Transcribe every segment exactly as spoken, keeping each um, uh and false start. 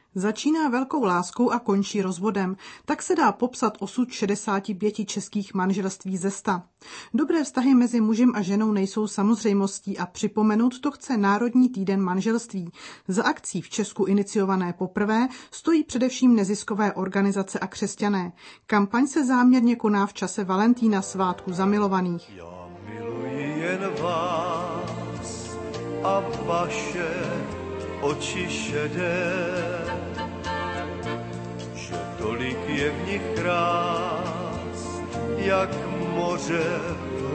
Začíná velkou láskou a končí rozvodem. Tak se dá popsat osud šedesáti pěti českých manželství ze sta. Dobré vztahy mezi mužem a ženou nejsou samozřejmostí a připomenout to chce Národní týden manželství. Za akcí v Česku iniciované poprvé stojí především neziskové organizace a křesťané. Kampaň se záměrně koná v čase Valentína, svátku zamilovaných. Já miluji jen vás a vaše oči šedé, že tolik je v nich krás, jak moře v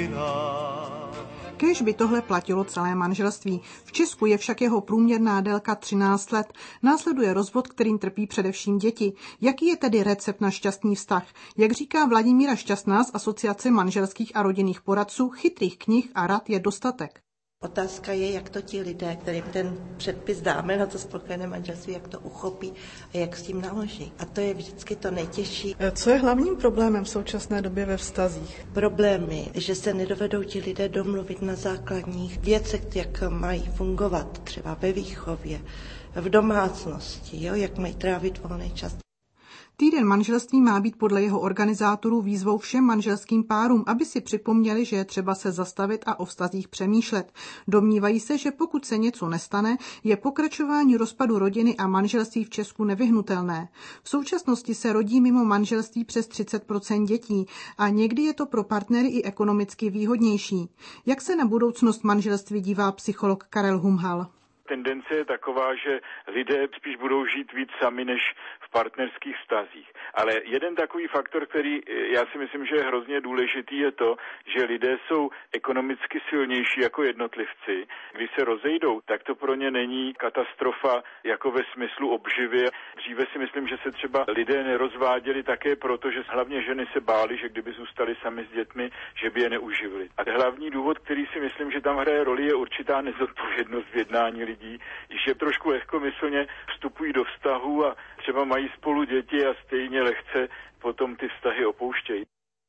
hlubinách. Kéž by tohle platilo celé manželství. V Česku je však jeho průměrná délka třináct let. Následuje rozvod, kterým trpí především děti. Jaký je tedy recept na šťastný vztah? Jak říká Vladimíra Šťastná z Asociace manželských a rodinných poradců, chytrých knih a rad je dostatek. Otázka je, jak to ti lidé, kterým ten předpis dáme na to spokojené manželství, jak to uchopí a jak s tím naloží. A to je vždycky to nejtěžší. Co je hlavním problémem v současné době ve vztazích? Problémy, že se nedovedou ti lidé domluvit na základních věcech, jak mají fungovat, třeba ve výchově, v domácnosti, jo, jak mají trávit volný čas. Týden manželství má být podle jeho organizátorů výzvou všem manželským párům, aby si připomněli, že je třeba se zastavit a o vztazích přemýšlet. Domnívají se, že pokud se něco nestane, je pokračování rozpadu rodiny a manželství v Česku nevyhnutelné. V současnosti se rodí mimo manželství přes třicet procent dětí a někdy je to pro partnery i ekonomicky výhodnější. Jak se na budoucnost manželství dívá psycholog Karel Humhal? Tendence je taková, že lidé spíš budou žít víc sami než v partnerských vztazích. Ale jeden takový faktor, který já si myslím, že je hrozně důležitý, je to, že lidé jsou ekonomicky silnější jako jednotlivci. Když se rozejdou, tak to pro ně není katastrofa jako ve smyslu obživy. Dříve si myslím, že se třeba lidé nerozváděli také proto, že hlavně ženy se bály, že kdyby zůstali sami s dětmi, že by je neuživili. A hlavní důvod, který si myslím, že tam hraje roli, je určitá nezodpovědnost v jednání lidí, že trošku lehkomyslně vstupují do vztahu a třeba mají spolu děti a stejně lehce potom ty vztahy opouštějí.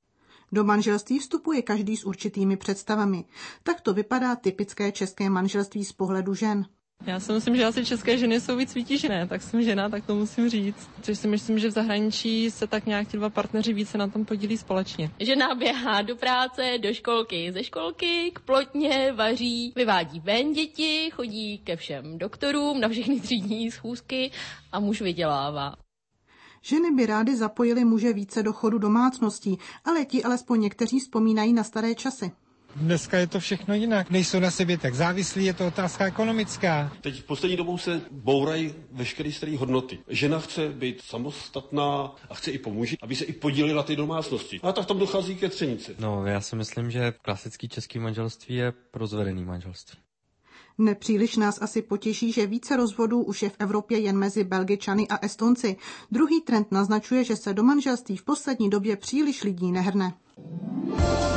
Do manželství vstupuje každý s určitými představami. Tak to vypadá typické české manželství z pohledu žen. Já si myslím, že asi české ženy jsou víc vytížené, tak jsem žena, tak to musím říct. Což si myslím, že v zahraničí se tak nějak ti dva partneři více na tom podílí společně. Žena běhá do práce, do školky, ze školky, k plotně, vaří, vyvádí ven děti, chodí ke všem doktorům, na všechny třídní schůzky a muž vydělává. Ženy by rády zapojily muže více do chodu domácností, ale ti alespoň někteří vzpomínají na staré časy. Dneska je to všechno jinak. Nejsou na sebe tak závislí, je to otázka ekonomická. Teď v poslední dobou se bourají veškeré staré hodnoty. Žena chce být samostatná a chce i pomůžit, aby se i podílila na té domácnosti. A tak tam dochází ke třenici. No, já si myslím, že klasický český manželství je rozvedený manželství. Nepříliš nás asi potěší, že více rozvodů už je v Evropě jen mezi Belgičany a Estonci. Druhý trend naznačuje, že se do manželství v poslední době příliš lidí nehrne.